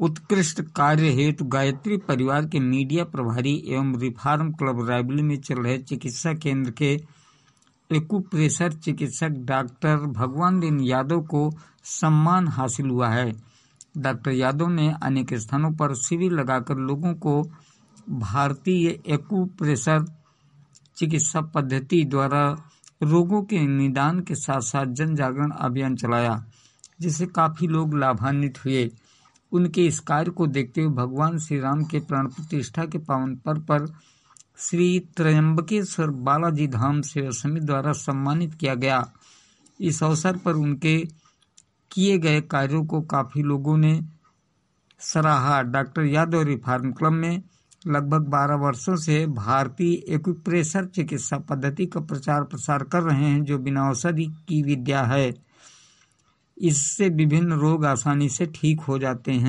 उत्कृष्ट कार्य हेतु गायत्री परिवार के मीडिया प्रभारी एवं रिफॉर्म क्लब रायबरेली में चल रहे चिकित्सा केंद्र के एक्यूप्रेशर चिकित्सक डॉक्टर भगवान यादव को सम्मान हासिल हुआ है। डॉक्टर यादव ने अनेक स्थानों पर शिविर लगाकर लोगों को भारतीय एक्यूप्रेशर चिकित्सा पद्धति द्वारा रोगों के निदान के साथ साथ जन जागरण अभियान चलाया, जिससे काफी लोग लाभान्वित हुए। उनके इस कार्य को देखते हुए भगवान श्री राम के प्राण प्रतिष्ठा के पावन पर्व पर श्री त्र्यंबकेश्वर बालाजी धाम सेवा समिति द्वारा सम्मानित किया गया। इस अवसर पर उनके किए गए कार्यों को काफी लोगों ने सराहा। डॉक्टर यादव रिफॉर्म क्लब में लगभग 12 वर्षों से भारतीय एक्यूप्रेशर चिकित्सा पद्धति का प्रचार प्रसार कर रहे हैं, जो बिना औषधि की विद्या है। इससे विभिन्न रोग आसानी से ठीक हो जाते हैं।